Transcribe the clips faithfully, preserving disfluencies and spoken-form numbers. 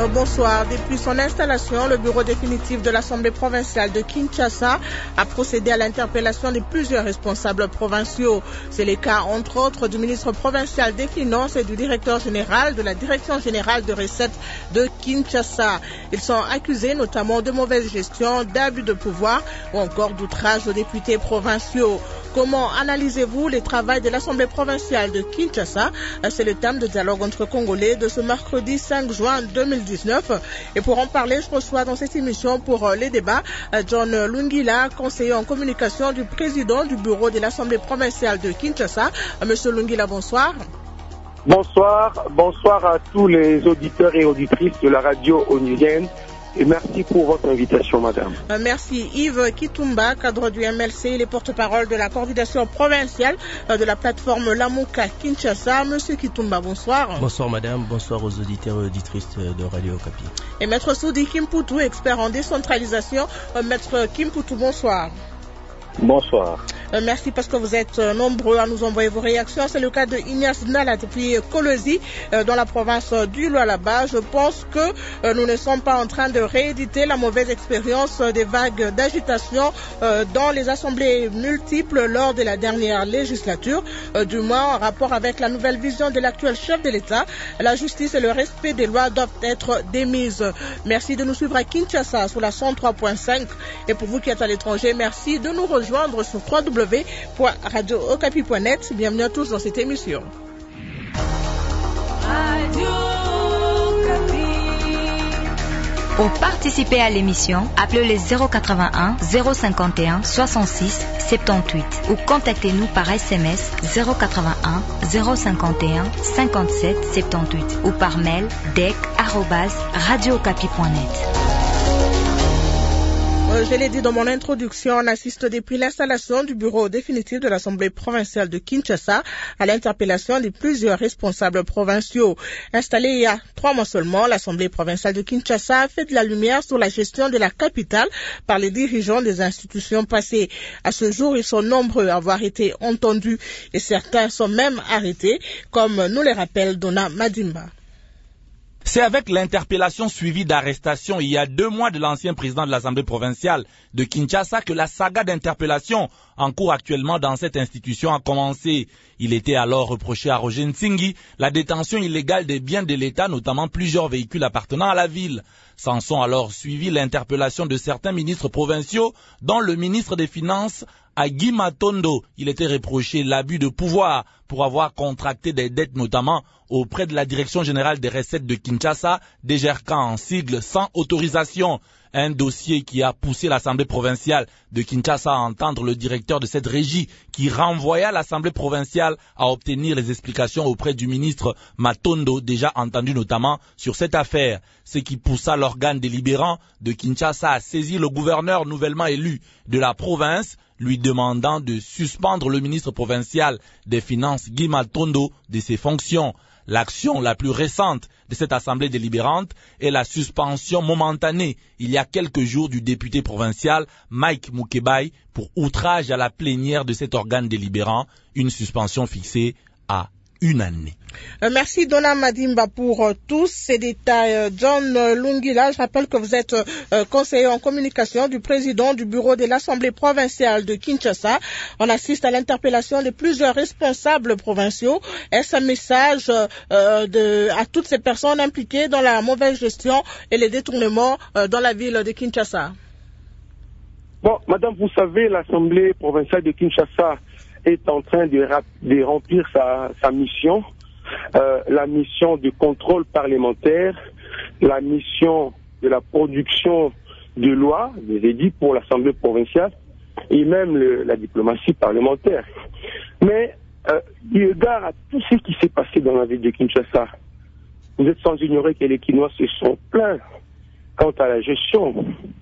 Bonsoir. Depuis son installation, le bureau définitif de l'Assemblée provinciale de Kinshasa a procédé à l'interpellation de plusieurs responsables provinciaux. C'est le cas, entre autres, du ministre provincial des Finances et du directeur général de la Direction générale de recettes de Kinshasa. Ils sont accusés notamment de mauvaise gestion, d'abus de pouvoir ou encore d'outrage aux députés provinciaux. Comment analysez-vous le travail de l'Assemblée provinciale de Kinshasa? C'est le thème de dialogue entre Congolais de ce mercredi cinq juin deux mille dix-neuf. Et pour en parler, je reçois dans cette émission pour les débats John Lungila, conseiller en communication du président du bureau de l'Assemblée provinciale de Kinshasa. Monsieur Lungila, bonsoir. Bonsoir, bonsoir à tous les auditeurs et auditrices de la radio onusienne. Et merci pour votre invitation, madame. Euh, merci. Yves Kitumba, cadre du M L C, les porte-parole de la coordination provinciale euh, de la plateforme Lamuka Kinshasa. Monsieur Kitumba, bonsoir. Bonsoir, madame. Bonsoir aux auditeurs et auditrices de Radio Okapi. Et maître Soudi Kimputu, expert en décentralisation. Euh, maître Kimputu, bonsoir. Bonsoir. Euh, merci parce que vous êtes euh, nombreux à nous envoyer vos réactions. C'est le cas de Ignace Nala depuis Kolosi, euh, dans la province du Lualaba. Je pense que euh, nous ne sommes pas en train de rééditer la mauvaise expérience euh, des vagues d'agitation euh, dans les assemblées multiples lors de la dernière législature, euh, du moins en rapport avec la nouvelle vision de l'actuel chef de l'État. La justice et le respect des lois doivent être démises. Merci de nous suivre à Kinshasa sur la cent trois point cinq. Et pour vous qui êtes à l'étranger, merci de nous rejoindre sur w w w point radio okapi point net. Bienvenue à tous dans cette émission. Pour participer à l'émission, appelez les zéro quatre-vingt-un zéro cinquante et un soixante-six soixante-dix-huit ou contactez-nous par S M S zéro quatre-vingt-un zéro cinquante et un cinquante-sept soixante-dix-huit ou par mail d e c arobase radio okapi point net. Je l'ai dit dans mon introduction, on assiste depuis l'installation du bureau définitif de l'Assemblée provinciale de Kinshasa à l'interpellation de plusieurs responsables provinciaux. Installée il y a trois mois seulement, l'Assemblée provinciale de Kinshasa a fait de la lumière sur la gestion de la capitale par les dirigeants des institutions passées. À ce jour, ils sont nombreux à avoir été entendus et certains sont même arrêtés, comme nous le rappelle Donna Madimba. C'est avec l'interpellation suivie d'arrestation il y a deux mois de l'ancien président de l'Assemblée provinciale de Kinshasa que la saga d'interpellation en cours actuellement dans cette institution a commencé. Il était alors reproché à Roger Nsingi la détention illégale des biens de l'État, notamment plusieurs véhicules appartenant à la ville. S'en sont alors suivis l'interpellation de certains ministres provinciaux, dont le ministre des Finances, Agui Matondo. Il était reproché l'abus de pouvoir pour avoir contracté des dettes notamment auprès de la Direction générale des recettes de Kinshasa, D G R K en sigle, sans autorisation. Un dossier qui a poussé l'Assemblée provinciale de Kinshasa à entendre le directeur de cette régie qui renvoya l'Assemblée provinciale à obtenir les explications auprès du ministre Matondo, déjà entendu notamment sur cette affaire. Ce qui poussa l'organe délibérant de Kinshasa à saisir le gouverneur nouvellement élu de la province, lui demandant de suspendre le ministre provincial des Finances, Guy Matondo, de ses fonctions. L'action la plus récente de cette assemblée délibérante est la suspension momentanée il y a quelques jours du député provincial Mike Mukebai pour outrage à la plénière de cet organe délibérant, une suspension fixée à une année. Euh, merci Donna Madimba pour euh, tous ces détails. Euh, John euh, Lungila, je rappelle que vous êtes euh, conseiller en communication du président du bureau de l'Assemblée provinciale de Kinshasa. On assiste à l'interpellation de plusieurs responsables provinciaux. Est-ce un message euh, de, à toutes ces personnes impliquées dans la mauvaise gestion et les détournements euh, dans la ville de Kinshasa? Bon, madame, vous savez, l'Assemblée provinciale de Kinshasa est en train de, de remplir sa, sa mission, euh, la mission de contrôle parlementaire, la mission de la production de lois, des édits pour l'Assemblée provinciale et même le, la diplomatie parlementaire. Mais, euh, eu égard à tout ce qui s'est passé dans la ville de Kinshasa, vous êtes sans ignorer que les Kinois se sont plaints quant à la gestion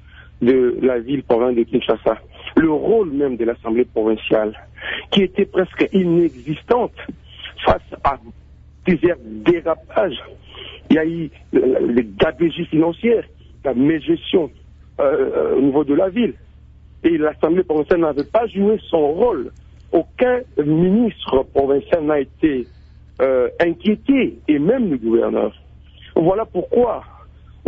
de la ville provinciale de Kinshasa, le rôle même de l'Assemblée provinciale, qui était presque inexistante face à plusieurs dérapages. Il y a eu les gabegies financières, la mégestion euh, au niveau de la ville. Et l'Assemblée provinciale n'avait pas joué son rôle. Aucun ministre provincial n'a été euh, inquiété, et même le gouverneur. Voilà pourquoi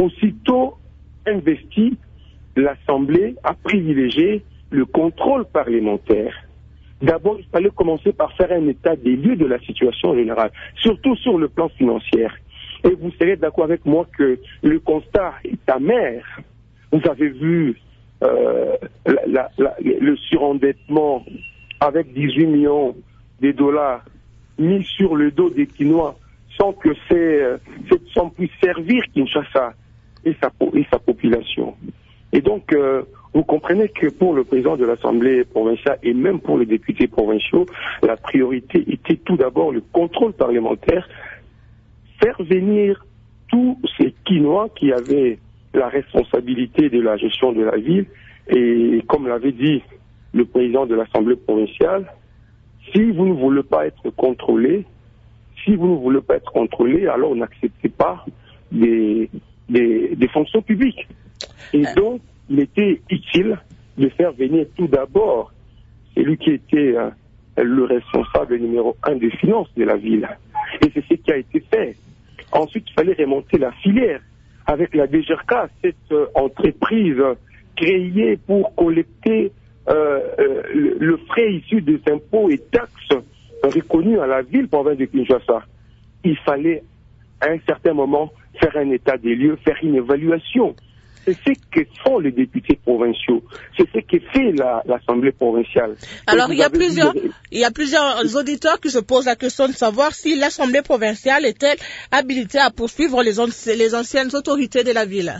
aussitôt investi, l'Assemblée a privilégié le contrôle parlementaire. D'abord, il fallait commencer par faire un état des lieux de la situation générale, surtout sur le plan financier. Et vous serez d'accord avec moi que le constat est amer. Vous avez vu euh, la, la, la, le surendettement avec dix-huit millions de dollars mis sur le dos des Quinois sans que ces, cette somme puisse servir Kinshasa et sa, et sa population. Et donc, euh, vous comprenez que pour le président de l'Assemblée provinciale et même pour les députés provinciaux, la priorité était tout d'abord le contrôle parlementaire, faire venir tous ces Quinois qui avaient la responsabilité de la gestion de la ville. Et comme l'avait dit le président de l'Assemblée provinciale, si vous ne voulez pas être contrôlé, si vous ne voulez pas être contrôlé, alors n'acceptez pas des, des, des fonctions publiques. Et donc, il était utile de faire venir tout d'abord celui qui était euh, le responsable numéro un des finances de la ville. Et c'est ce qui a été fait. Ensuite, il fallait remonter la filière avec la D G R K, cette euh, entreprise créée pour collecter euh, euh, le, le frais issu des impôts et taxes reconnus à la ville province de Kinshasa. Il fallait, à un certain moment, faire un état des lieux, faire une évaluation. C'est ce que font les députés provinciaux. C'est ce que fait la, l'Assemblée provinciale. Alors, il y, a plusieurs, dit... il y a plusieurs auditeurs qui se posent la question de savoir si l'Assemblée provinciale est-elle habilitée à poursuivre les, les anciennes autorités de la ville.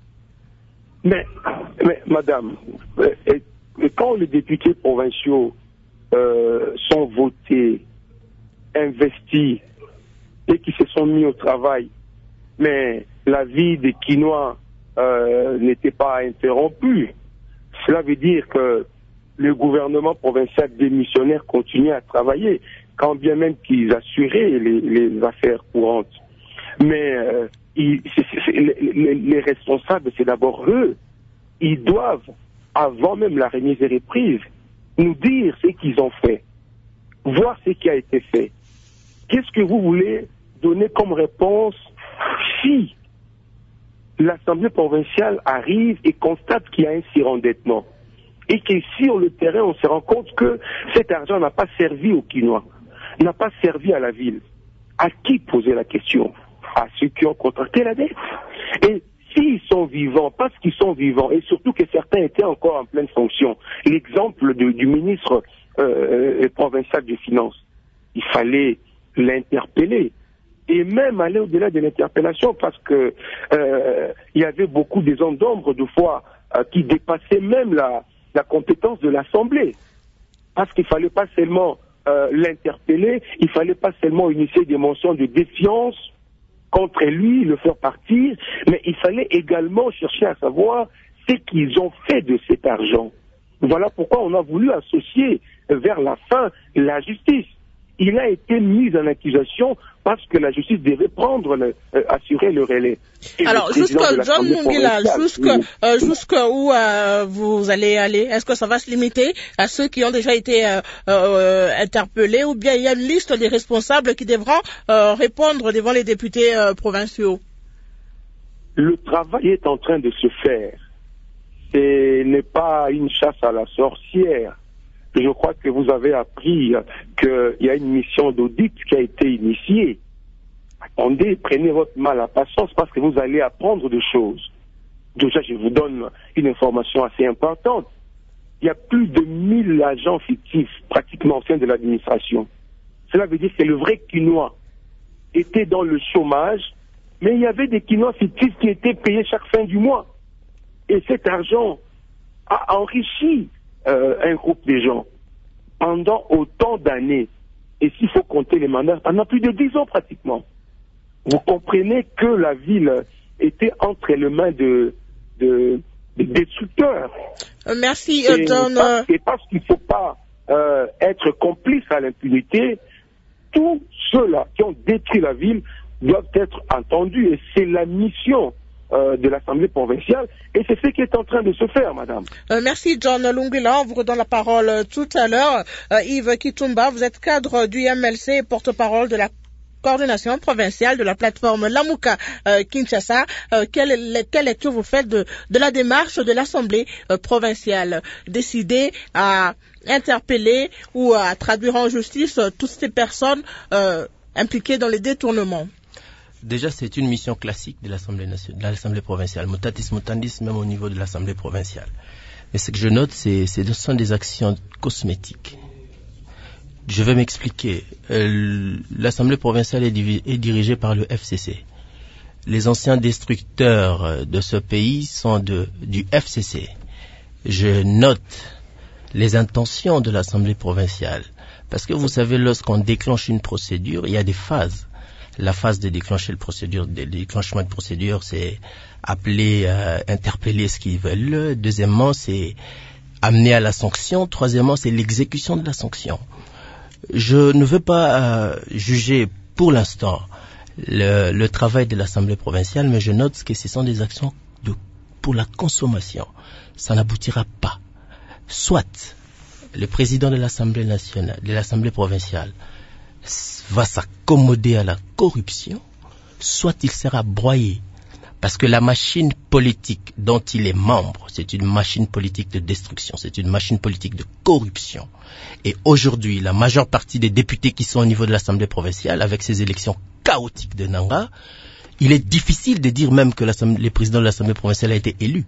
Mais, mais madame, quand les députés provinciaux euh, sont votés, investis et qui se sont mis au travail, mais la vie des Quinois Euh, n'était pas interrompu. Cela veut dire que le gouvernement provincial démissionnaire continuait à travailler, quand bien même qu'ils assuraient les, les affaires courantes. Mais euh, ils, c'est, c'est, les, les responsables, c'est d'abord eux. Ils doivent, avant même la remise et reprise, nous dire ce qu'ils ont fait, voir ce qui a été fait. Qu'est-ce que vous voulez donner comme réponse si l'Assemblée provinciale arrive et constate qu'il y a un surendettement et que sur le terrain on se rend compte que cet argent n'a pas servi aux Quinois, n'a pas servi à la ville. À qui poser la question? À ceux qui ont contracté la dette. Et s'ils sont vivants, parce qu'ils sont vivants, et surtout que certains étaient encore en pleine fonction, l'exemple de, du ministre euh, provincial des Finances, il fallait l'interpeller. Et même aller au-delà de l'interpellation, parce que euh, il y avait beaucoup de zones d'ombre, de fois, euh, qui dépassaient même la, la compétence de l'Assemblée. Parce qu'il ne fallait pas seulement euh, l'interpeller, il ne fallait pas seulement initier des mentions de défiance contre lui, le faire partir, mais il fallait également chercher à savoir ce qu'ils ont fait de cet argent. Voilà pourquoi on a voulu associer vers la fin la justice. Il a été mis en accusation parce que la justice devait prendre, le, euh, assurer le relais. Et alors, jusqu'à John Mungila, jusqu'à euh, jusqu'à où euh, vous allez aller? Est-ce que ça va se limiter à ceux qui ont déjà été euh, euh, interpellés, ou bien il y a une liste des responsables qui devront euh, répondre devant les députés euh, provinciaux? Le travail est en train de se faire. Ce n'est pas une chasse à la sorcière. Je crois que vous avez appris qu'il y a une mission d'audit qui a été initiée. Attendez, prenez votre mal à patience parce que vous allez apprendre des choses. Déjà, je vous donne une information assez importante. Il y a plus de mille agents fictifs pratiquement au sein de l'administration. Cela veut dire que le vrai Quinois était dans le chômage, mais il y avait des Quinois fictifs qui étaient payés chaque fin du mois. Et cet argent a enrichi Euh, un groupe de gens pendant autant d'années. Et s'il faut compter les mandats, pendant plus de dix ans pratiquement. Vous comprenez que la ville était entre les mains de, de, de destructeurs. Euh, merci, euh, et, John. parce, et parce qu'il ne faut pas euh, être complice à l'impunité, tous ceux-là qui ont détruit la ville doivent être entendus. Et c'est la mission Euh, de l'Assemblée provinciale, et c'est ce qui est en train de se faire, madame. Euh, merci, John Lungila. On vous redonne la parole euh, tout à l'heure. Euh, Yves Kitumba, vous êtes cadre du M L C et porte-parole de la coordination provinciale de la plateforme Lamuka euh, Kinshasa. Euh, quelle, quelle lecture vous faites de, de la démarche de l'Assemblée euh, provinciale décidée à interpeller ou à traduire en justice euh, toutes ces personnes euh, impliquées dans les détournements? Déjà, c'est une mission classique de l'Assemblée nationale, de l'Assemblée provinciale, mutatis mutandis, même au niveau de l'Assemblée provinciale. Mais ce que je note, c'est, c'est ce sont des actions cosmétiques. Je vais m'expliquer. Euh, L'Assemblée provinciale est, divi- est dirigée par le F C C. Les anciens destructeurs de ce pays sont de, du F C C. Je note les intentions de l'Assemblée provinciale. Parce que vous savez, lorsqu'on déclenche une procédure, il y a des phases. La phase de déclencher le procédure, de déclenchement de procédure, c'est appeler, euh, interpeller ce qu'ils veulent. Deuxièmement, c'est amener à la sanction. Troisièmement, c'est l'exécution de la sanction. Je ne veux pas euh, juger pour l'instant le, le travail de l'Assemblée provinciale, mais je note que ce sont des actions de, pour la consommation. Ça n'aboutira pas. Soit le président de l'Assemblée nationale, de l'Assemblée provinciale, va s'accommoder à la corruption, soit il sera broyé. Parce que la machine politique dont il est membre, c'est une machine politique de destruction, c'est une machine politique de corruption. Et aujourd'hui, la majeure partie des députés qui sont au niveau de l'Assemblée provinciale, avec ces élections chaotiques de Nanga, il est difficile de dire même que le président de l'Assemblée provinciale a été élu.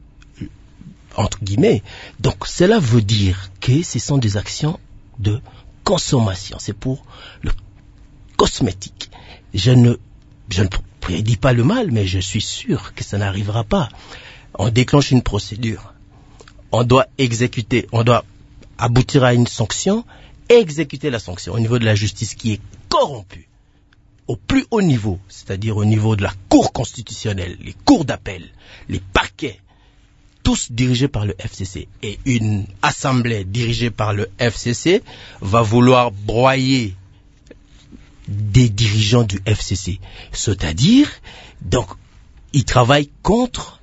Entre guillemets. Donc cela veut dire que ce sont des actions de consommation. C'est pour le cosmétique. Je ne, je ne prédis pas le mal, mais je suis sûr que ça n'arrivera pas. On déclenche une procédure. On doit exécuter, on doit aboutir à une sanction, exécuter la sanction au niveau de la justice qui est corrompue. Au plus haut niveau, c'est-à-dire au niveau de la Cour constitutionnelle, les cours d'appel, les parquets, tous dirigés par le F C C. Et une assemblée dirigée par le F C C va vouloir broyer des dirigeants du F C C. C'est-à-dire, donc, ils travaillent contre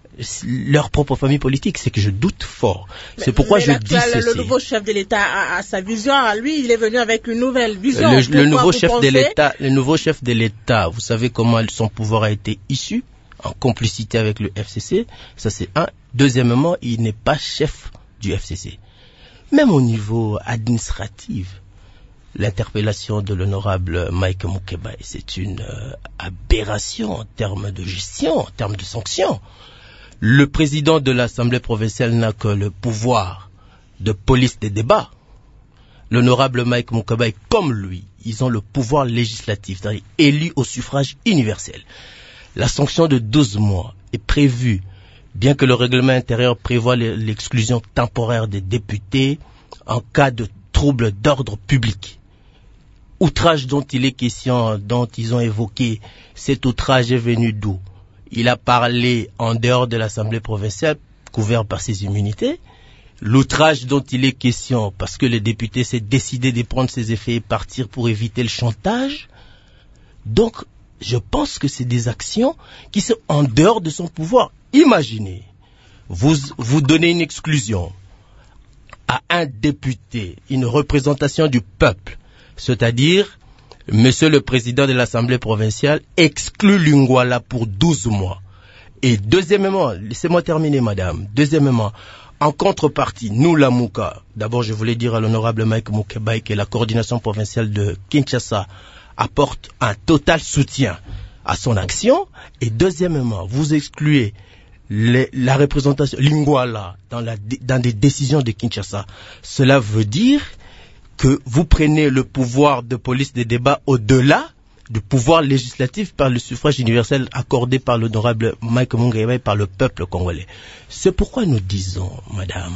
leur propre famille politique. C'est que je doute fort. Mais, c'est pourquoi je là, dis là, ceci. Le nouveau chef de l'État a, a sa vision. Lui, il est venu avec une nouvelle vision. Le, le nouveau chef pensez? de l'État, le nouveau chef de l'État, vous savez comment son pouvoir a été issu? En complicité avec le F C C. Ça, c'est un. Deuxièmement, il n'est pas chef du F C C. Même au niveau administratif, l'interpellation de l'honorable Mike Moukebaye, c'est une euh, aberration en termes de gestion, en termes de sanctions. Le président de l'Assemblée provinciale n'a que le pouvoir de police des débats. L'honorable Mike Moukebaye, comme lui, ils ont le pouvoir législatif, c'est-à-dire élu au suffrage universel. La sanction de douze mois est prévue, bien que le règlement intérieur prévoit l'exclusion temporaire des députés en cas de trouble d'ordre public. Outrage dont il est question, dont ils ont évoqué, cet outrage est venu d'où? Il a parlé en dehors de l'Assemblée provinciale, couvert par ses immunités. L'outrage dont il est question, parce que le député s'est décidé de prendre ses effets et partir pour éviter le chantage. Donc, je pense que c'est des actions qui sont en dehors de son pouvoir. Imaginez, vous, vous donnez une exclusion à un député, une représentation du peuple, c'est-à-dire, Monsieur le Président de l'Assemblée provinciale exclut Lingwala pour douze mois. Et deuxièmement, laissez-moi terminer, madame, deuxièmement, en contrepartie, nous, la Mouka, d'abord je voulais dire à l'honorable Mike Moukebaye que la coordination provinciale de Kinshasa apporte un total soutien à son action. Et deuxièmement, vous excluez les, la représentation Lingwala dans, la, dans des décisions de Kinshasa. Cela veut dire que vous prenez le pouvoir de police des débats au-delà du pouvoir législatif par le suffrage universel accordé par l'honorable Mike Moukebaye par le peuple congolais. C'est pourquoi nous disons, madame,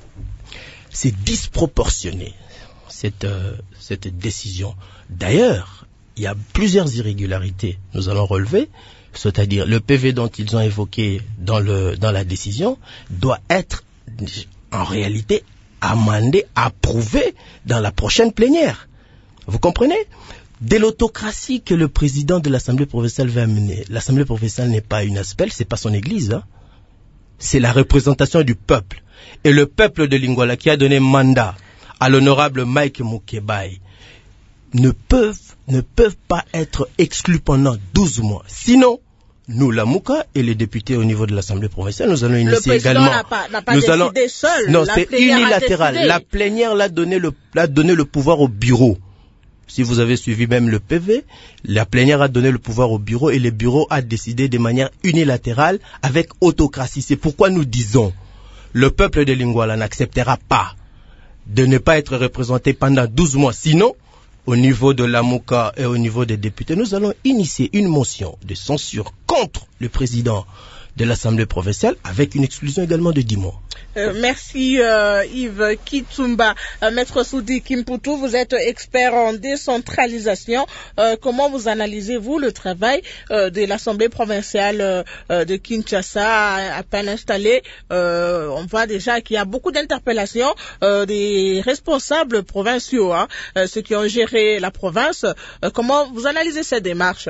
c'est disproportionné cette, euh, cette décision. D'ailleurs, il y a plusieurs irrégularités, nous allons relever, c'est-à-dire le P V dont ils ont évoqué dans, le, dans la décision doit être en réalité amendé, approuvé dans la prochaine plénière. Vous comprenez? Dès l'autocratie que le président de l'Assemblée provinciale va amener, l'Assemblée provinciale n'est pas une aspelle, c'est pas son église, hein. C'est la représentation du peuple. Et le peuple de Lingwala qui a donné mandat à l'honorable Mike Moukebaye ne peuvent ne peuvent pas être exclus pendant douze mois. Sinon, nous, la Mouka et les députés au niveau de l'Assemblée provinciale, nous allons initier également... Le président n'a pas, n'a pas nous décidé allons, seul. Non, la c'est unilatéral. La plénière l'a donné le, l'a donné le pouvoir au bureau. Si vous avez suivi même le P V, la plénière a donné le pouvoir au bureau et le bureau a décidé de manière unilatérale avec autocratie. C'est pourquoi nous disons, le peuple de Lingouala n'acceptera pas de ne pas être représenté pendant douze mois. Sinon, au niveau de la Mouka et au niveau des députés, nous allons initier une motion de censure contre le président de l'Assemblée provinciale avec une exclusion également de dix mois. Euh, merci euh, Yves Kitsumba. Euh, Maître Soudi Kimputu, vous êtes expert en décentralisation. Euh, comment vous analysez-vous le travail euh, de l'Assemblée provinciale euh, de Kinshasa à, à peine installée? euh, On voit déjà qu'il y a beaucoup d'interpellations euh, des responsables provinciaux, hein, euh, ceux qui ont géré la province. Euh, comment vous analysez cette démarche?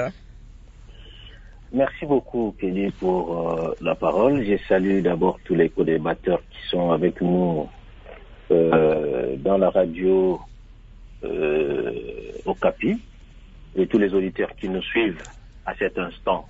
Merci beaucoup, Kédi, pour euh, la parole. Je salue d'abord tous les co-débatteurs qui sont avec nous euh, dans la radio euh, au Capi et tous les auditeurs qui nous suivent à cet instant.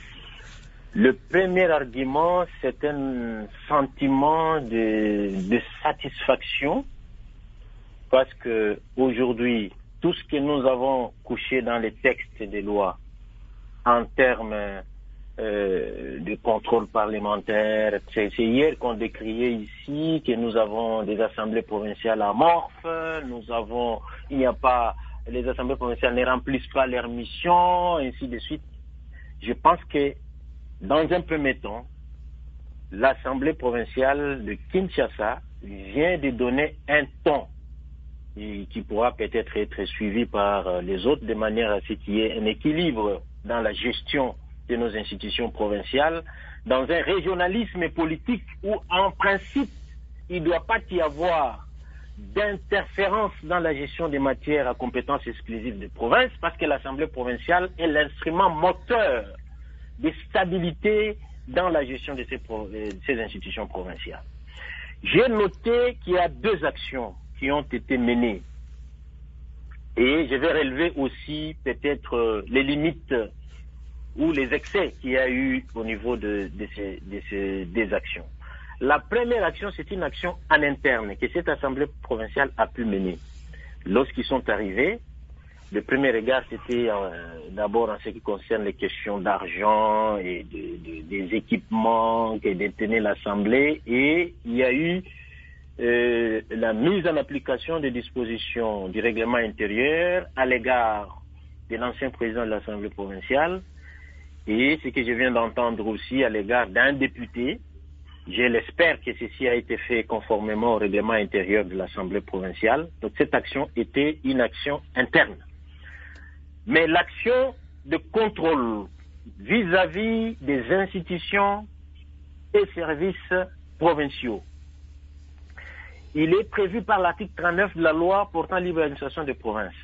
Le premier argument, c'est un sentiment de, de satisfaction parce que aujourd'hui, tout ce que nous avons couché dans les textes des lois en termes euh, de contrôle parlementaire, c'est hier qu'on décriait ici que nous avons des assemblées provinciales amorphes, nous avons, il n'y a pas, les assemblées provinciales ne remplissent pas leurs missions, ainsi de suite. Je pense que, dans un premier temps, l'assemblée provinciale de Kinshasa vient de donner un ton qui pourra peut-être être suivi par les autres de manière à ce qu'il y ait un équilibre dans la gestion de nos institutions provinciales, dans un régionalisme politique où, en principe, il ne doit pas y avoir d'interférence dans la gestion des matières à compétences exclusives des provinces, parce que l'Assemblée provinciale est l'instrument moteur de stabilité dans la gestion de ces, de ces institutions provinciales. J'ai noté qu'il y a deux actions qui ont été menées. Et je vais relever aussi peut-être euh, les limites ou les excès qu'il y a eu au niveau de, de, ces, de ces des actions. La première action, c'est une action en interne que cette assemblée provinciale a pu mener. Lorsqu'ils sont arrivés, le premier regard, c'était euh, d'abord en ce qui concerne les questions d'argent et de, de, des équipements que détenait l'assemblée, et il y a eu Euh, la mise en application des dispositions du règlement intérieur à l'égard de l'ancien président de l'Assemblée provinciale et ce que je viens d'entendre aussi à l'égard d'un député. Je l'espère que ceci a été fait conformément au règlement intérieur de l'Assemblée provinciale. Donc cette action était une action interne. Mais l'action de contrôle vis-à-vis des institutions et services provinciaux, il est prévu par l'article trente-neuf de la loi portant libre administration des provinces.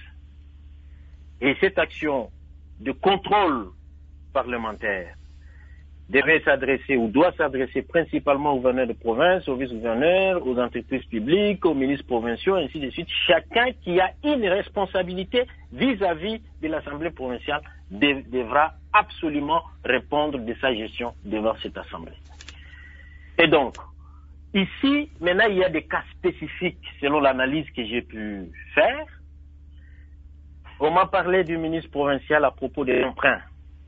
Et cette action de contrôle parlementaire devait s'adresser ou doit s'adresser principalement aux gouverneurs de province, aux vice-gouverneurs, aux entreprises publiques, aux ministres provinciaux, ainsi de suite. Chacun qui a une responsabilité vis-à-vis de l'Assemblée provinciale dev devra absolument répondre de sa gestion devant cette Assemblée. Et donc, ici, maintenant, il y a des cas spécifiques selon l'analyse que j'ai pu faire. On m'a parlé du ministre provincial à propos des emprunts.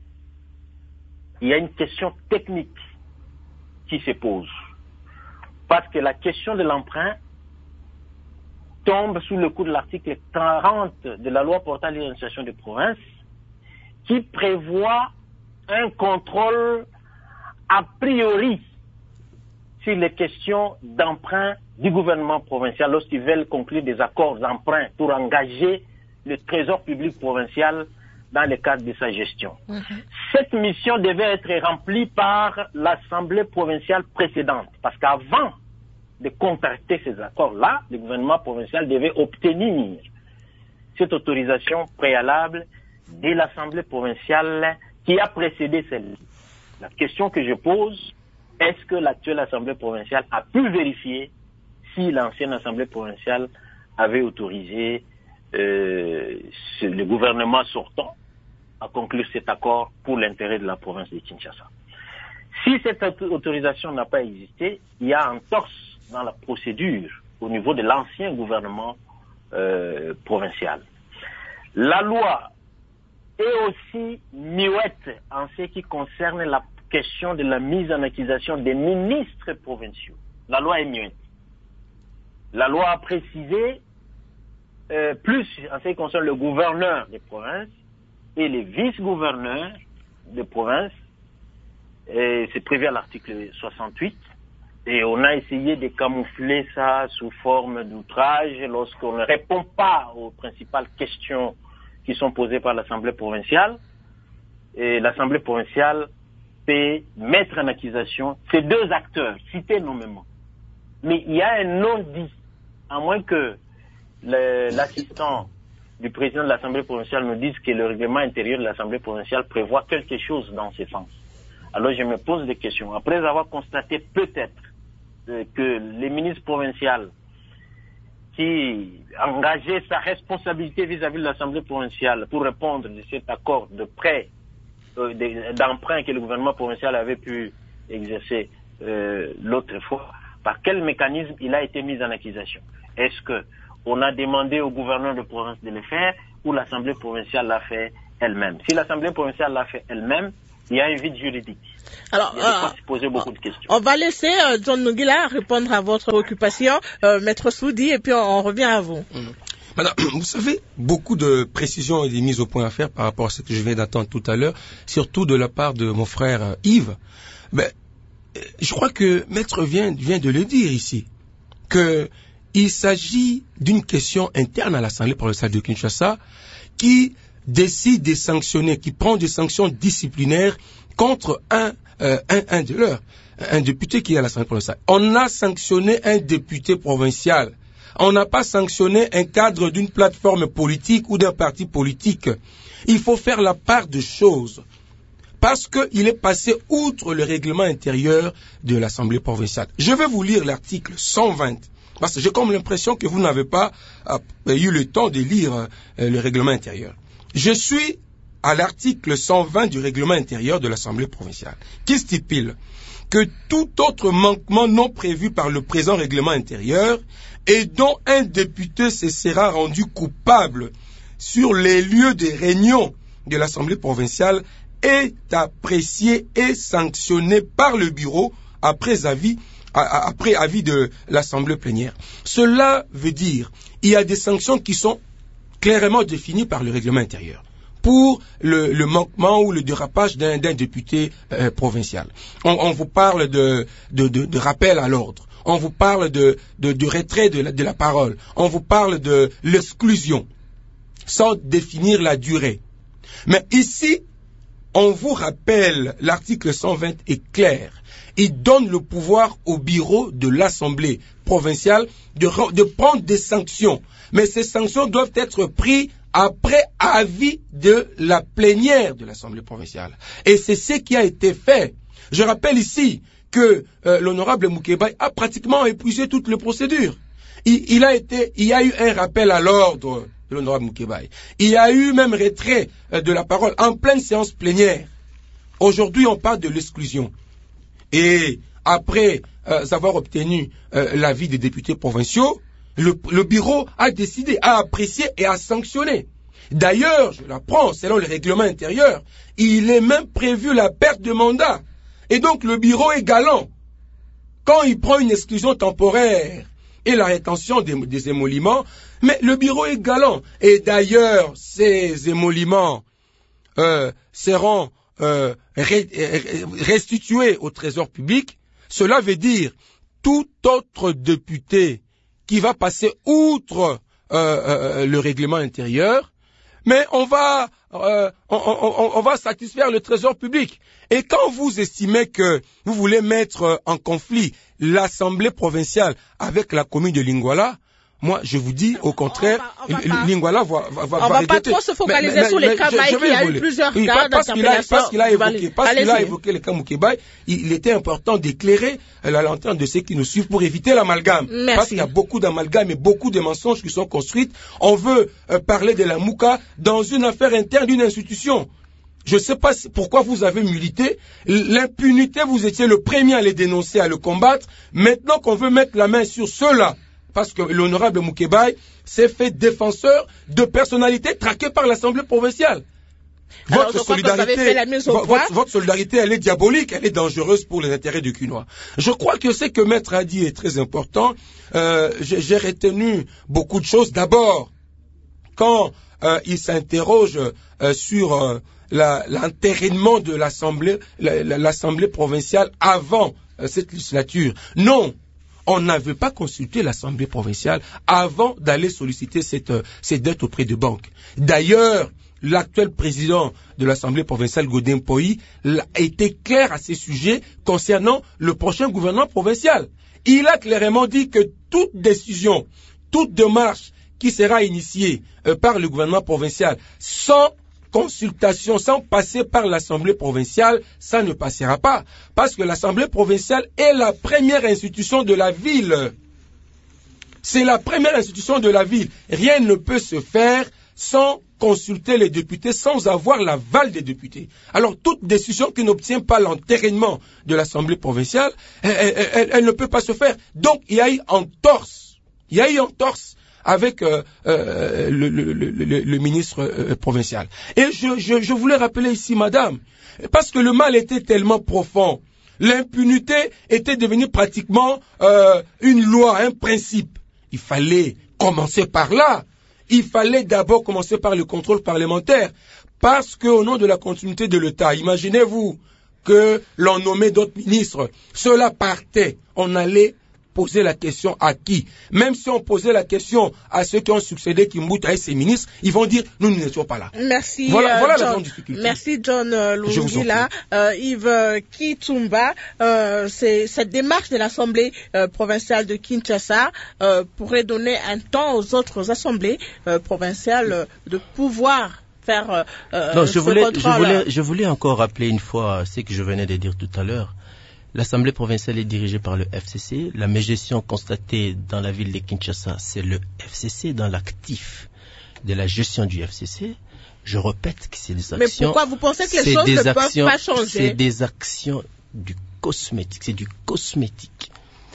Il y a une question technique qui se pose. Parce que la question de l'emprunt tombe sous le coup de l'article quarante de la loi portant l'administration des provinces qui prévoit un contrôle a priori sur les questions d'emprunt du gouvernement provincial lorsqu'ils veulent conclure des accords d'emprunt pour engager le trésor public provincial dans le cadre de sa gestion. Mm-hmm. Cette mission devait être remplie par l'Assemblée provinciale précédente, parce qu'avant de contracter ces accords-là, le gouvernement provincial devait obtenir cette autorisation préalable de l'Assemblée provinciale qui a précédé celle-ci. La question que je pose, est-ce que l'actuelle Assemblée provinciale a pu vérifier si l'ancienne Assemblée provinciale avait autorisé euh, le gouvernement sortant à conclure cet accord pour l'intérêt de la province de Kinshasa. Si cette autorisation n'a pas existé, il y a un torse dans la procédure au niveau de l'ancien gouvernement euh, provincial. La loi est aussi muette en ce qui concerne la question de la mise en accusation des ministres provinciaux. La loi est muette. La loi a précisé euh, plus en ce qui concerne le gouverneur des provinces et les vice-gouverneurs des provinces. Et c'est prévu à l'article soixante-huit. Et on a essayé de camoufler ça sous forme d'outrage lorsqu'on ne répond pas aux principales questions qui sont posées par l'Assemblée provinciale. Et l'Assemblée provinciale peut mettre en accusation ces deux acteurs, cités nommément. Mais il y a un non-dit, à moins que le, l'assistant du président de l'Assemblée provinciale nous dise que le règlement intérieur de l'Assemblée provinciale prévoit quelque chose dans ce sens. Alors je me pose des questions. Après avoir constaté peut-être euh, que les ministres provinciaux qui engageaient sa responsabilité vis-à-vis de l'Assemblée provinciale pour répondre de cet accord de prêt, euh, d'emprunt que le gouvernement provincial avait pu exercer euh, l'autre fois, par quel mécanisme il a été mis en accusation? Est-ce que on a demandé au gouverneur de province de le faire ou l'Assemblée provinciale l'a fait elle-même? Si l'Assemblée provinciale l'a fait elle-même, il y a un vide juridique. Alors, il y a euh, se poser beaucoup de questions. On va laisser euh, John Nugila répondre à votre occupation, euh, Maître Soudi, et puis on, on revient à vous. Mmh. Madame, vous savez, beaucoup de précisions et des mises au point à faire par rapport à ce que je viens d'entendre tout à l'heure, surtout de la part de mon frère euh, Yves. Mais je crois que Maître vient, vient de le dire ici, que il s'agit d'une question interne à l'Assemblée provinciale de Kinshasa qui décide de sanctionner, qui prend des sanctions disciplinaires contre un, euh, un, un de leurs, un député qui est à l'Assemblée provinciale. On a sanctionné un député provincial. On n'a pas sanctionné un cadre d'une plateforme politique ou d'un parti politique. Il faut faire la part des choses. Parce qu'il est passé outre le règlement intérieur de l'Assemblée provinciale. Je vais vous lire l'article cent vingt. Parce que j'ai comme l'impression que vous n'avez pas euh, eu le temps de lire euh, le règlement intérieur. Je suis à l'article cent vingt du règlement intérieur de l'Assemblée provinciale, qui stipule que tout autre manquement non prévu par le présent règlement intérieur et dont un député se sera rendu coupable sur les lieux de réunion de l'Assemblée provinciale est apprécié et sanctionné par le bureau après avis après avis de l'Assemblée plénière. Cela veut dire il y a des sanctions qui sont clairement définies par le règlement intérieur pour le, le manquement ou le dérapage d'un, d'un député euh, provincial. On, on vous parle de, de, de, de rappel à l'ordre. On vous parle de, de, de retrait de la, de la parole. On vous parle de l'exclusion, sans définir la durée. Mais ici, on vous rappelle, l'article cent vingt est clair. Il donne le pouvoir au bureau de l'Assemblée provinciale de, de prendre des sanctions. Mais ces sanctions doivent être prises après avis de la plénière de l'Assemblée provinciale. Et c'est ce qui a été fait. Je rappelle ici que euh, l'honorable Moukébaï a pratiquement épuisé toutes les procédures. Il, il, a été, il y a eu un rappel à l'ordre de l'honorable Moukébaï. Il y a eu même retrait euh, de la parole en pleine séance plénière. Aujourd'hui, on parle de l'exclusion. Et après euh, avoir obtenu euh, l'avis des députés provinciaux, le, le bureau a décidé, a apprécié et a sanctionné. D'ailleurs, je l'apprends, selon le règlement intérieur, il est même prévu la perte de mandat. Et donc le bureau est galant. Quand il prend une exclusion temporaire et la rétention des, des émoluments, mais le bureau est galant. Et d'ailleurs, ces émoluments euh, seront Euh, restitué au trésor public. Cela veut dire tout autre député qui va passer outre euh, euh, le règlement intérieur, mais on va euh, on, on, on va satisfaire le trésor public. Et quand vous estimez que vous voulez mettre en conflit l'Assemblée provinciale avec la commune de Lingwala, moi, je vous dis, au contraire, on va, on va Lingwala va, va, va, on va pas trop se focaliser mais, mais, sur les cas Mike, il y a eu plusieurs oui, cas parce qu'il a, parce qu'il a évoqué, parce qu'il a évoqué les cas Mukebai, il, il était important d'éclairer la lanterne de ceux qui nous suivent pour éviter l'amalgame. Parce qu'il y a beaucoup d'amalgames et beaucoup de mensonges qui sont construits. On veut euh, parler de la Mouka dans une affaire interne d'une institution. Je ne sais pas pourquoi vous avez milité. L'impunité, vous étiez le premier à les dénoncer, à le combattre. Maintenant qu'on veut mettre la main sur ceux-là, parce que l'honorable Mukebai s'est fait défenseur de personnalités traquées par l'Assemblée provinciale. Alors, votre solidarité, votre, votre solidarité, elle est diabolique, elle est dangereuse pour les intérêts du Quinois. Je crois que ce que Maître a dit est très important. Euh, J'ai retenu beaucoup de choses. D'abord, quand euh, il s'interroge euh, sur euh, l'entérinement de l'Assemblée, l'Assemblée provinciale avant euh, cette législature. Non. On n'avait pas consulté l'Assemblée provinciale avant d'aller solliciter cette, euh, ces dettes auprès de banques. D'ailleurs, l'actuel président de l'Assemblée provinciale, Godin Poyi, a été clair à ces sujets concernant le prochain gouvernement provincial. Il a clairement dit que toute décision, toute démarche qui sera initiée euh, par le gouvernement provincial sans consultation, sans passer par l'Assemblée provinciale, ça ne passera pas. Parce que l'Assemblée provinciale est la première institution de la ville. C'est la première institution de la ville. Rien ne peut se faire sans consulter les députés, sans avoir l'aval des députés. Alors, toute décision qui n'obtient pas l'entérinement de l'Assemblée provinciale, elle, elle, elle, elle ne peut pas se faire. Donc, il y a eu entorse. Il y a eu entorse avec euh, euh, le, le, le, le, le ministre euh, provincial. Et je, je, je voulais rappeler ici, madame, parce que le mal était tellement profond, l'impunité était devenue pratiquement euh, une loi, un principe. Il fallait commencer par là. Il fallait d'abord commencer par le contrôle parlementaire, parce qu'au nom de la continuité de l'État, imaginez-vous que l'on nommait d'autres ministres, cela partait, on allait poser la question à qui? Même si on posait la question à ceux qui ont succédé Kimbuta et ses ministres, ils vont dire nous n'étions pas là. Merci. Voilà, euh, voilà John, la grande difficulté. Merci John euh, Lungila. Euh, Yves Kitumba, euh, c'est cette démarche de l'Assemblée euh, provinciale de Kinshasa euh, pourrait donner un temps aux autres assemblées euh, provinciales euh, de pouvoir faire euh, non, je ce voulais, contrôle. Je voulais, je voulais encore rappeler une fois ce que je venais de dire tout à l'heure. L'Assemblée provinciale est dirigée par le F C C. La mégestion constatée dans la ville de Kinshasa, c'est le F C C dans l'actif de la gestion du F C C. Je répète que c'est des actions... Mais pourquoi vous pensez que les choses ne actions, peuvent pas changer? C'est des actions du cosmétique, c'est du cosmétique.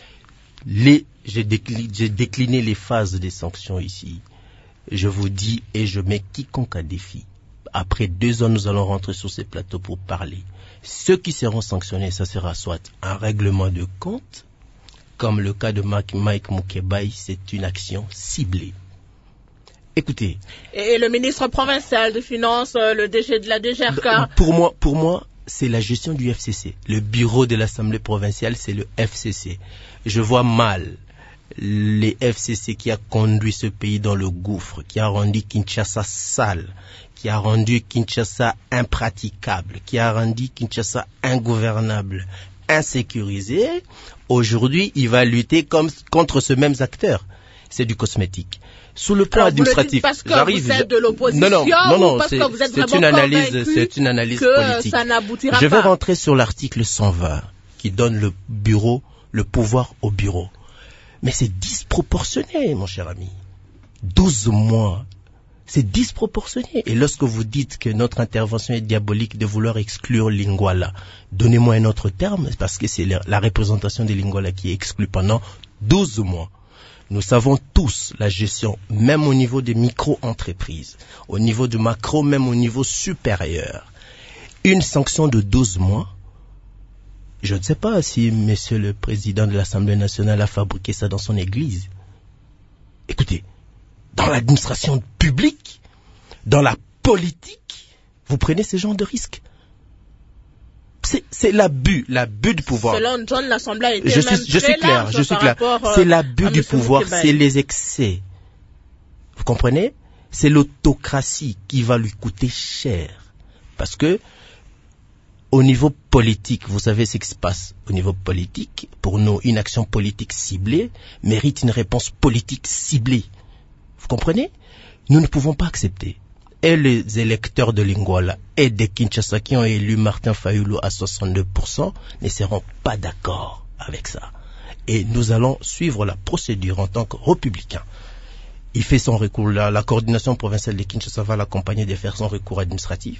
Les, j'ai, décliné, j'ai décliné les phases des sanctions ici. Je vous dis et je mets quiconque à défi. Après deux ans, nous allons rentrer sur ces plateaux pour parler. Ceux qui seront sanctionnés, ça sera soit un règlement de compte, comme le cas de Mike, Mike Mukebai, c'est une action ciblée. Écoutez. Et le ministre provincial des Finances, le D G de la D G R K. Pour moi, pour moi, c'est la gestion du F C C. Le bureau de l'Assemblée provinciale, c'est le F C C. Je vois mal les F C C qui a conduit ce pays dans le gouffre, qui a rendu Kinshasa sale, qui a rendu Kinshasa impraticable, qui a rendu Kinshasa ingouvernable, insécurisé. Aujourd'hui, il va lutter comme, contre ce même acteur. C'est du cosmétique. Sous le plan Alors, administratif, parce que j'arrive. Vous êtes de l'opposition, non, non, non, non, parce c'est, que vous êtes c'est une analyse, c'est une analyse que politique. Ça n'aboutira Je vais pas. rentrer sur l'article cent vingt qui donne le bureau, le pouvoir au bureau. Mais c'est disproportionné, mon cher ami. douze mois. C'est disproportionné. Et lorsque vous dites que notre intervention est diabolique de vouloir exclure Lingwala, donnez-moi un autre terme, parce que c'est la représentation de Lingwala qui est exclue pendant douze mois. Nous savons tous la gestion, même au niveau des micro-entreprises, au niveau du macro, même au niveau supérieur. Une sanction de douze mois, je ne sais pas si monsieur le président de l'Assemblée nationale a fabriqué ça dans son église. Écoutez, dans l'administration publique, dans la politique, vous prenez ce genre de risque. C'est, c'est l'abus, l'abus du pouvoir. Selon John, l'Assemblée a été je même suis, je très suis clair, large je suis clair. par rapport, c'est l'abus du pouvoir, Mukebai. C'est les excès. Vous comprenez? C'est l'autocratie qui va lui coûter cher. Parce que, au niveau politique, vous savez ce qui se passe au niveau politique. Pour nous, une action politique ciblée mérite une réponse politique ciblée. Vous comprenez? Nous ne pouvons pas accepter. Et les électeurs de Lingwala et de Kinshasa qui ont élu Martin Fayulu à soixante-deux pour cent ne seront pas d'accord avec ça. Et nous allons suivre la procédure en tant que républicain. Il fait son recours, la, la coordination provinciale de Kinshasa va l'accompagner de faire son recours administratif.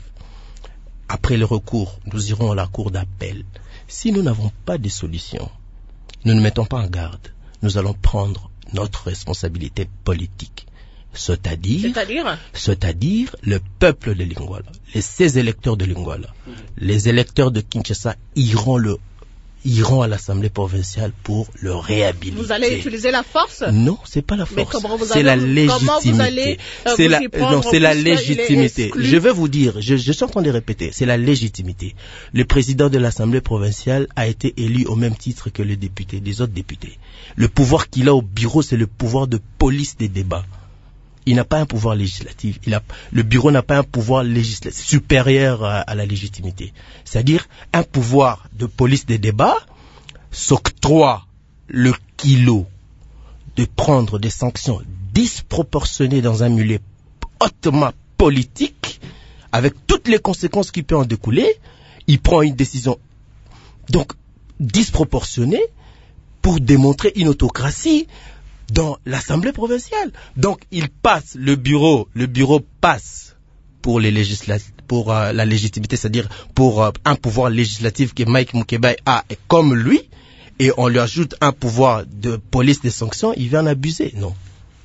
Après le recours, nous irons à la cour d'appel. Si nous n'avons pas de solution, nous ne mettons pas en garde. Nous allons prendre notre responsabilité politique. C'est-à-dire, C'est-à-dire, c'est-à-dire le peuple de Lingwala, les seize électeurs de Lingwala, mmh. les électeurs de Kinshasa iront le iront à l'Assemblée provinciale pour le réhabiliter. Vous allez utiliser la force? Non, c'est pas la force. C'est allez, la légitimité. Allez, euh, c'est la, non, c'est la légitimité. Je vais vous dire, je, je suis en train de répéter, c'est la légitimité. Le président de l'Assemblée provinciale a été élu au même titre que les députés, les autres députés. Le pouvoir qu'il a au bureau, c'est le pouvoir de police des débats. Il n'a pas un pouvoir législatif. Il a, le bureau n'a pas un pouvoir législatif supérieur à, à la légitimité. C'est-à-dire, un pouvoir de police des débats s'octroie le kilo de prendre des sanctions disproportionnées dans un milieu hautement politique, avec toutes les conséquences qui peuvent en découler. Il prend une décision donc disproportionnée pour démontrer une autocratie dans l'Assemblée provinciale. Donc, il passe, le bureau, le bureau passe pour les législatives, pour euh, la légitimité, c'est-à-dire pour euh, un pouvoir législatif que Mike Mukebai a et comme lui, et on lui ajoute un pouvoir de police des sanctions, il vient en abuser. Non.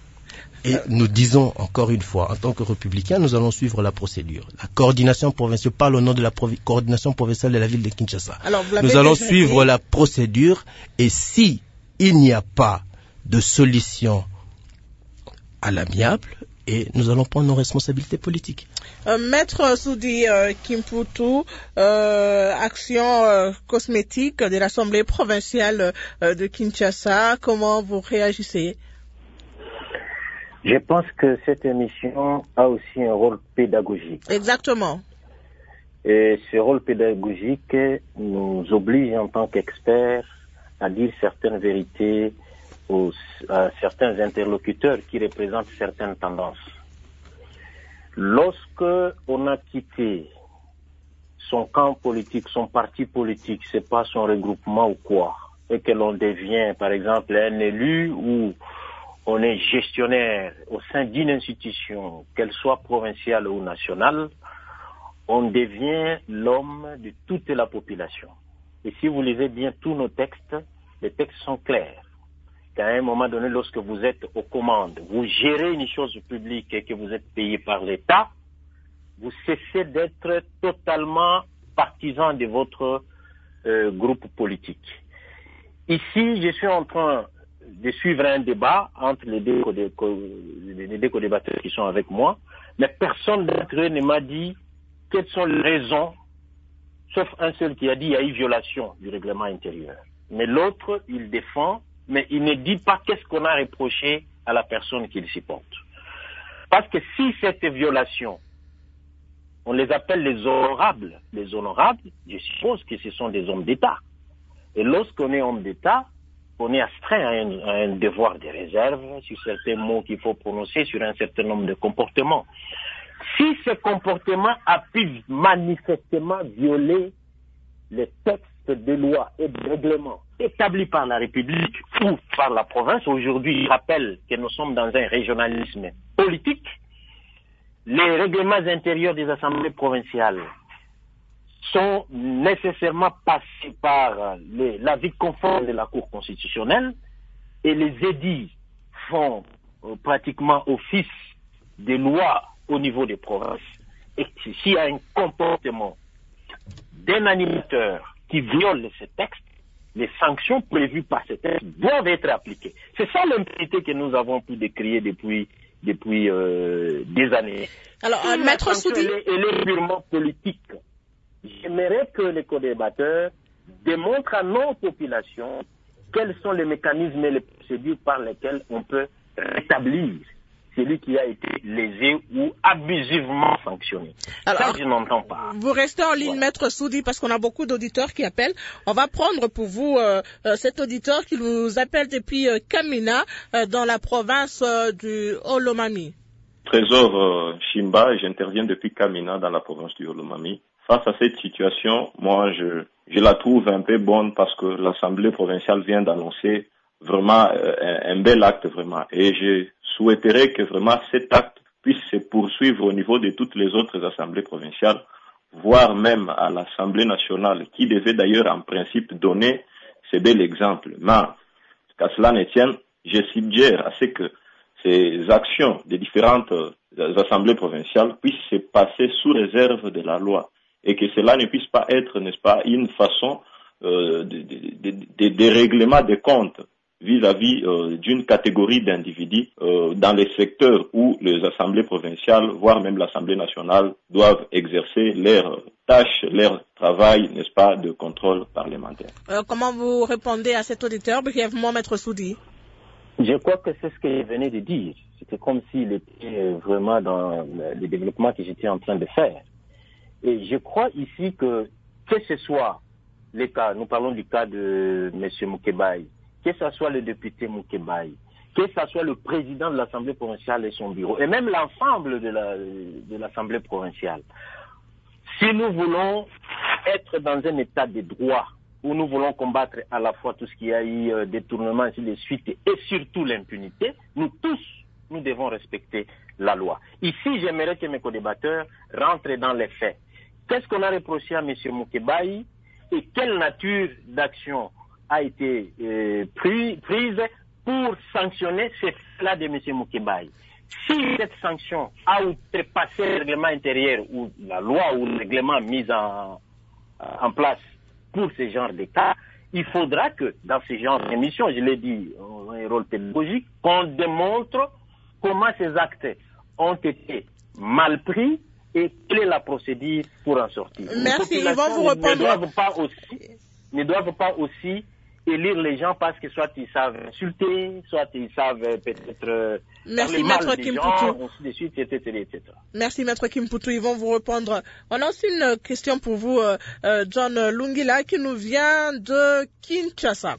Et nous disons encore une fois, en tant que républicains, nous allons suivre la procédure. La coordination provinciale, parle au nom de la provi- coordination provinciale de la ville de Kinshasa. Alors, nous allons suivre dit. la procédure, et si il n'y a pas de solution à l'amiable, et nous allons prendre nos responsabilités politiques. Euh, Maître Soudi euh, Kimputu, euh, action euh, cosmétique de l'Assemblée provinciale euh, de Kinshasa, comment vous réagissez? Je pense que cette émission a aussi un rôle pédagogique. Exactement. Et ce rôle pédagogique nous oblige en tant qu'experts à dire certaines vérités aux, à certains interlocuteurs qui représentent certaines tendances. Lorsque on a quitté son camp politique, son parti politique, c'est pas son regroupement ou quoi, et que l'on devient, par exemple, un élu ou on est gestionnaire au sein d'une institution, qu'elle soit provinciale ou nationale, on devient l'homme de toute la population. Et si vous lisez bien tous nos textes, les textes sont clairs. Qu'à un moment donné, lorsque vous êtes aux commandes, vous gérez une chose publique et que vous êtes payé par l'État, vous cessez d'être totalement partisan de votre euh, groupe politique. Ici, je suis en train de suivre un débat entre les deux, les deux co-débatteurs qui sont avec moi, mais personne d'entre eux ne m'a dit quelles sont les raisons, sauf un seul qui a dit qu'il y a eu violation du règlement intérieur. Mais l'autre, il défend, mais il ne dit pas qu'est-ce qu'on a reproché à la personne qu'il supporte. Parce que si cette violation, on les appelle les honorables, les honorables, je suppose que ce sont des hommes d'État. Et lorsqu'on est homme d'État, on est astreint à un, à un devoir de réserve sur certains mots qu'il faut prononcer, sur un certain nombre de comportements. Si ce comportement a pu manifestement violer les textes de loi et de règlements établis par la République ou par la province, aujourd'hui, je rappelle que nous sommes dans un régionalisme politique, les règlements intérieurs des assemblées provinciales sont nécessairement passés par les, l'avis conforme de la Cour constitutionnelle et les édits font euh, pratiquement office des lois au niveau des provinces. Et s'il y a un comportement d'un animateur qui viole ce texte, les sanctions prévues par ce texte doivent être appliquées. C'est ça l'impunité que nous avons pu décrire depuis, depuis euh, des années. Alors, si Maître Soudi, elle est purement politique. J'aimerais que les co-débatteurs démontrent à nos populations quels sont les mécanismes et les procédures par lesquels on peut rétablir celui qui a été lésé ou abusivement sanctionné. Alors, ça, je n'entends pas. Vous restez en ligne, voilà. Maître Soudi, parce qu'on a beaucoup d'auditeurs qui appellent. On va prendre pour vous euh, euh, cet auditeur qui nous appelle depuis euh, Kamina, euh, dans la province euh, du Olomami. Trésor euh, Chimba, j'interviens depuis Kamina, dans la province du Olomami. Face à cette situation, moi, je, je la trouve un peu bonne parce que l'Assemblée provinciale vient d'annoncer vraiment euh, un, un bel acte, vraiment. Et je souhaiterais que vraiment cet acte puisse se poursuivre au niveau de toutes les autres assemblées provinciales, voire même à l'Assemblée nationale, qui devait d'ailleurs en principe donner ce bel exemple. Mais qu'à cela ne tienne, je suggère à ce que ces actions des différentes euh, assemblées provinciales puissent se passer sous réserve de la loi et que cela ne puisse pas être, n'est-ce pas, une façon euh, de, de, de, de, de règlement des comptes vis-à-vis euh, d'une catégorie d'individus euh, dans les secteurs où les assemblées provinciales, voire même l'Assemblée nationale, doivent exercer leurs tâches, leur travail, n'est-ce pas, de contrôle parlementaire. Euh, comment vous répondez à cet auditeur, brièvement, Maître Soudi? Je crois que c'est ce que je venais de dire. C'était comme s'il était vraiment dans le développement que j'étais en train de faire. Et je crois ici que, que ce soit les cas, nous parlons du cas de M. Moukebaï, que ce soit le député Moukebaï, que ce soit le président de l'Assemblée provinciale et son bureau, et même l'ensemble de la, de l'Assemblée provinciale, si nous voulons être dans un état de droit, où nous voulons combattre à la fois tout ce qui a eu euh, détournement, ainsi de suite, et surtout l'impunité, nous tous, nous devons respecter la loi. Ici, j'aimerais que mes co-débatteurs rentrent dans les faits. Qu'est-ce qu'on a reproché à M. Moukebaï et quelle nature d'action a été euh, pris, prise pour sanctionner ces faits-là de M. Moukebaï? Si cette sanction a outrepassé le règlement intérieur ou la loi ou le règlement mis en, en place pour ce genre de cas, il faudra que dans ce genre d'émission, je l'ai dit, un rôle pédagogique, qu'on démontre comment ces actes ont été mal pris et quelle est la procédure pour en sortir. Merci, ils vont vous répondre. Ne doivent pas aussi, ne doivent pas aussi élire les gens parce que soit ils savent insulter, soit ils savent peut-être Merci, Maître Kimpoutou. Ainsi de suite, et cetera, et cetera. Merci, Maître Kimpoutou. Ils vont vous répondre. On a aussi une question pour vous, euh, John Lungila, qui nous vient de Kinshasa.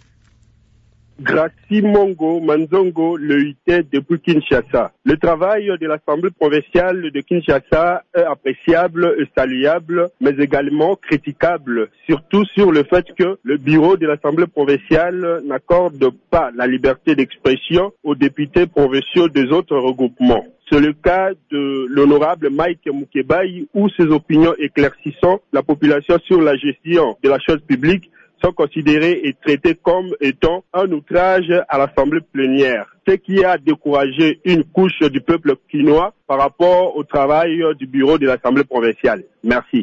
Gracie Mongo Manzongo, le U T depuis Kinshasa. Le travail de l'Assemblée provinciale de Kinshasa est appréciable et saluable, mais également critiquable, surtout sur le fait que le bureau de l'Assemblée provinciale n'accorde pas la liberté d'expression aux députés provinciaux des autres regroupements. C'est le cas de l'honorable Mike Moukebaï, où ses opinions éclaircissant la population sur la gestion de la chose publique sont considérés et traités comme étant un outrage à l'Assemblée plénière, ce qui a découragé une couche du peuple quinois par rapport au travail du bureau de l'Assemblée provinciale. Merci.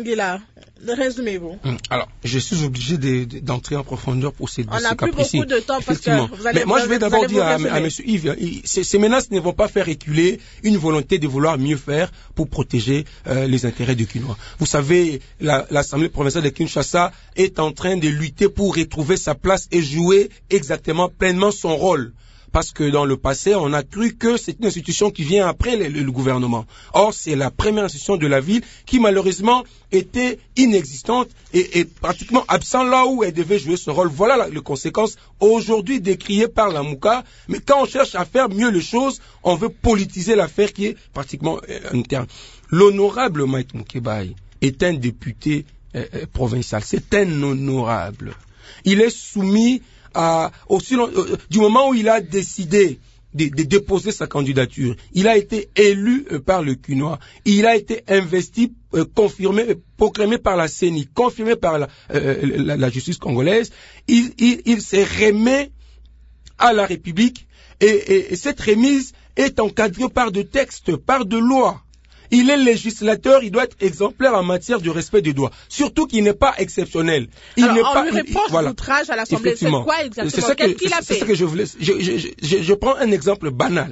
Résumez-vous. Alors, je suis obligé de, de, d'entrer en profondeur pour ces, On ces n'a plus précis. beaucoup de temps parce que vous allez, Mais moi, vous, je vais d'abord dire à, à M. résumer. Yves, il, ces, ces menaces ne vont pas faire reculer une volonté de vouloir mieux faire pour protéger euh, les intérêts du Quinois. Vous savez, la, l'Assemblée provinciale de Kinshasa est en train de lutter pour retrouver sa place et jouer exactement pleinement son rôle. Parce que dans le passé, on a cru que c'est une institution qui vient après le, le, le gouvernement. Or, c'est la première institution de la ville qui, malheureusement, était inexistante et, et pratiquement absente là où elle devait jouer son rôle. Voilà la, les conséquences aujourd'hui décriées par la Mouka. Mais quand on cherche à faire mieux les choses, on veut politiser l'affaire qui est pratiquement euh, interne. L'honorable Mike Moukebaï est un député euh, euh, provincial. C'est un honorable. Il est soumis à, aussi, euh, du moment où il a décidé de, de déposer sa candidature, il a été élu euh, par le Quinois, il a été investi, euh, confirmé, euh, proclamé par la C E N I, confirmé par la, euh, la, la justice congolaise, il, il, il s'est remis à la République et, et, et cette remise est encadrée par de textes, par de lois. Il est législateur, il doit être exemplaire en matière de respect des droits. Surtout qu'il n'est pas exceptionnel. Il Alors, n'est on pas, lui reproche il, voilà. d'outrage à l'Assemblée. C'est quoi exactement? C'est ça Qu'est-ce que, qu'il a fait? C'est ce que je voulais. Je, je, je, je prends un exemple banal.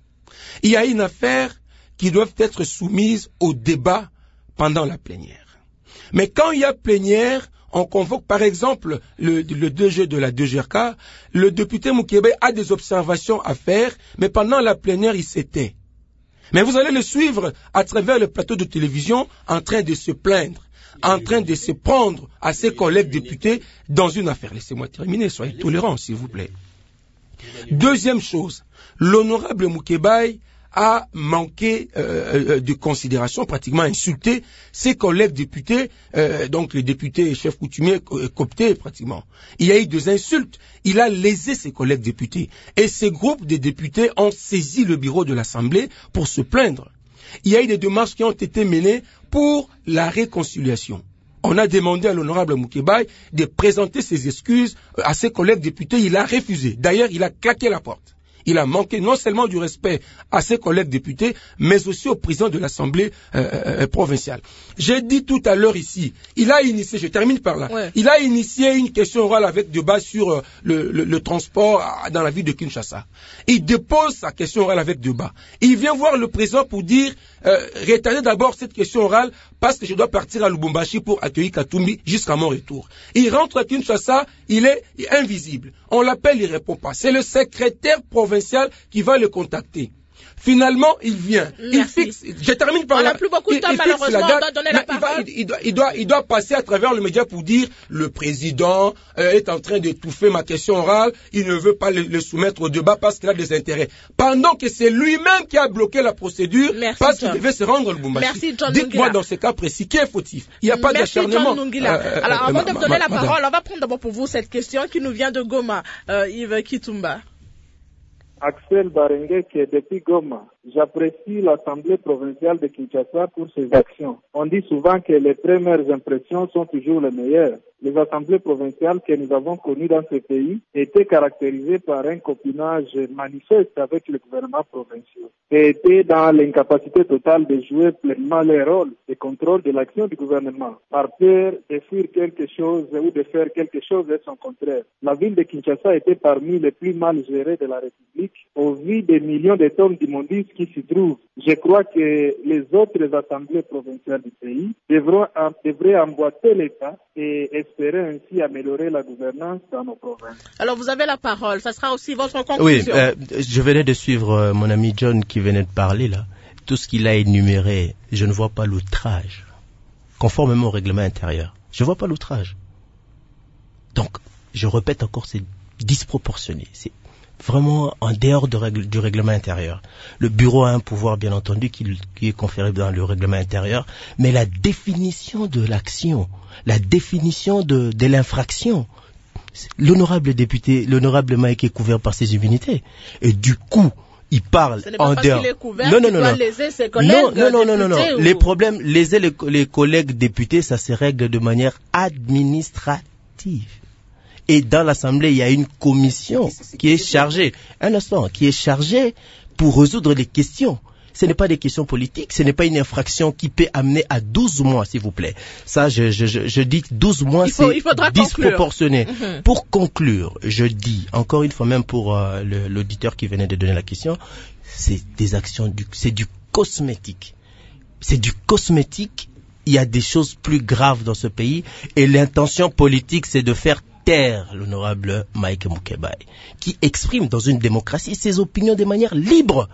Il y a une affaire qui doit être soumise au débat pendant la plénière. Mais quand il y a plénière, on convoque par exemple le, le D G de la D G R K, le député Moukébé a des observations à faire, mais pendant la plénière, il s'était. Mais vous allez le suivre à travers le plateau de télévision en train de se plaindre, en train de se prendre à ses collègues députés dans une affaire. Laissez-moi terminer, soyez tolérants, s'il vous plaît. Deuxième chose, l'honorable Moukébé a manqué euh, de considération, pratiquement insulté ses collègues députés, euh, donc les députés chefs coutumiers cooptés pratiquement. Il y a eu des insultes, il a lésé ses collègues députés. Et ces groupes de députés ont saisi le bureau de l'Assemblée pour se plaindre. Il y a eu des démarches qui ont été menées pour la réconciliation. On a demandé à l'honorable Moukébé de présenter ses excuses à ses collègues députés, il a refusé. D'ailleurs, il a claqué la porte. Il a manqué non seulement du respect à ses collègues députés, mais aussi au président de l'Assemblée euh, euh, provinciale. J'ai dit tout à l'heure ici, il a initié, je termine par là, ouais. il a initié une question orale avec débat sur euh, le, le, le transport dans la ville de Kinshasa. Il dépose sa question orale avec débat. Il vient voir le président pour dire, euh, retardez d'abord cette question orale parce que je dois partir à Lubumbashi pour accueillir Katumbi jusqu'à mon retour. Il rentre à Kinshasa, il est invisible. On l'appelle, il répond pas. C'est le secrétaire provincial qui va le contacter. Finalement, il vient. Merci. Il fixe. Je termine par on là. On n'a plus beaucoup de temps, il, malheureusement. On doit donner la parole. Il, va, il, il, doit, il, doit, il doit passer à travers le média pour dire le président euh, est en train d'étouffer ma question orale. Il ne veut pas le, le soumettre au débat parce qu'il a des intérêts. Pendant que c'est lui-même qui a bloqué la procédure. Merci, parce qu'il devait se rendre au Lubumbashi. Dites-moi dans ce cas précis qui est fautif. Il n'y a pas d'acharnement. Euh, Alors, avant de me donner la parole, on va prendre d'abord pour vous cette question qui nous vient de Goma, euh, Yves Kitumba. Axel Barengue, qui est depuis Goma. J'apprécie l'Assemblée provinciale de Kinshasa pour ses actions. On dit souvent que les premières impressions sont toujours les meilleures. Les assemblées provinciales que nous avons connues dans ce pays étaient caractérisées par un copinage manifeste avec le gouvernement provincial et étaient dans l'incapacité totale de jouer pleinement leur rôle de contrôle de l'action du gouvernement, par peur de fuir quelque chose ou de faire quelque chose de son contraire. La ville de Kinshasa était parmi les plus mal gérées de la République au vu des millions de tonnes d'immondices qui s'y trouvent. Je crois que les autres assemblées provinciales du pays devront, devraient emboîter l'État et espérer ainsi améliorer la gouvernance dans nos provinces. Alors vous avez la parole, ça sera aussi votre conclusion. Oui, euh, je venais de suivre euh, mon ami John qui venait de parler là. Tout ce qu'il a énuméré, je ne vois pas l'outrage, conformément au règlement intérieur. Je ne vois pas l'outrage. Donc, je répète encore, c'est disproportionné. C'est vraiment en dehors de règle, du règlement intérieur. Le bureau a un pouvoir, bien entendu, qui, qui est conféré dans le règlement intérieur, mais la définition de l'action, la définition de, de l'infraction, l'honorable député, l'honorable Mike est couvert par ses immunités. Et du coup, il parle Ce n'est pas en parce dehors. qu'il est couvert non, non, qu'il non, doit non. léser ses collègues non, non, non, non, non, non. ou... Les problèmes, léser les, les collègues députés, ça se règle de manière administrative. Et dans l'Assemblée, il y a une commission qui est chargée, un instant, qui est chargée pour résoudre les questions. Ce n'est pas des questions politiques, ce n'est pas une infraction qui peut amener à douze mois, s'il vous plaît. Ça, je, je, je, je dis douze mois, c'est disproportionné. Mm-hmm. Pour conclure, je dis, encore une fois, même pour euh, le, l'auditeur qui venait de donner la question, c'est des actions, du, c'est du cosmétique. C'est du cosmétique. Il y a des choses plus graves dans ce pays et l'intention politique, c'est de faire taire l'honorable Mike Moukébé, qui exprime dans une démocratie ses opinions de manière libre.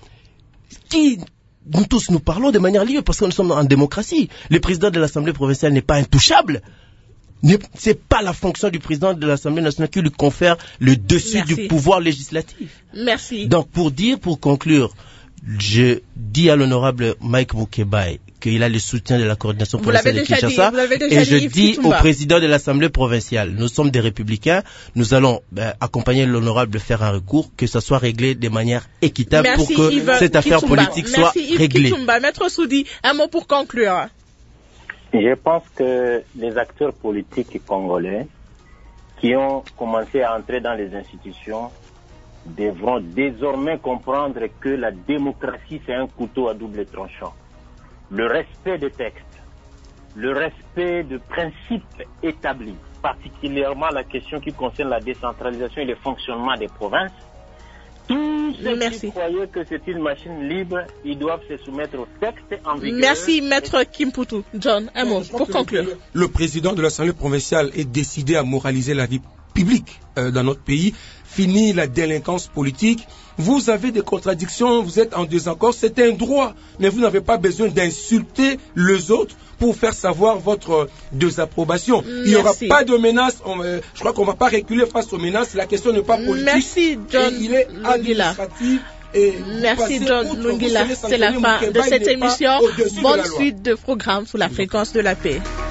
Qui, nous tous, nous parlons de manière libre parce que nous sommes en démocratie. Le président de l'Assemblée provinciale n'est pas intouchable. C'est pas la fonction du président de l'Assemblée nationale qui lui confère le dessus Merci. Du pouvoir législatif. Merci. Donc, pour dire, pour conclure, je dis à l'honorable Mike Moukébé qu'il a le soutien de la coordination provinciale de Kinshasa et je dis au président de l'Assemblée provinciale, nous sommes des républicains, nous allons ben, accompagner l'honorable faire un recours, que ça soit réglé de manière équitable Merci pour que Yves cette affaire Kitumba. Politique Merci soit Yves réglée. Kitumba. Maître Soudi, un mot pour conclure. Je pense que les acteurs politiques congolais qui ont commencé à entrer dans les institutions devront désormais comprendre que la démocratie, c'est un couteau à double tranchant. Le respect des textes, le respect de principes établis, particulièrement la question qui concerne la décentralisation et le fonctionnement des provinces, tout tous ceux Merci. qui croyaient que c'est une machine libre, ils doivent se soumettre au texte en vigueur. Merci, Maître Kimputu. John, un mot pour conclure. Le, le président de l'Assemblée provinciale est décidé à moraliser la vie publique euh, dans notre pays, finir la délinquance politique. Vous avez des contradictions, vous êtes en désaccord, c'est un droit, mais vous n'avez pas besoin d'insulter les autres pour faire savoir votre désapprobation. Merci. Il n'y aura pas de menaces, on, euh, je crois qu'on ne va pas reculer face aux menaces, la question n'est pas politique. Merci, John et il est administratif. Et merci John Lungila, c'est la fin de cette émission. Bonne suite de programme sous la fréquence de la paix.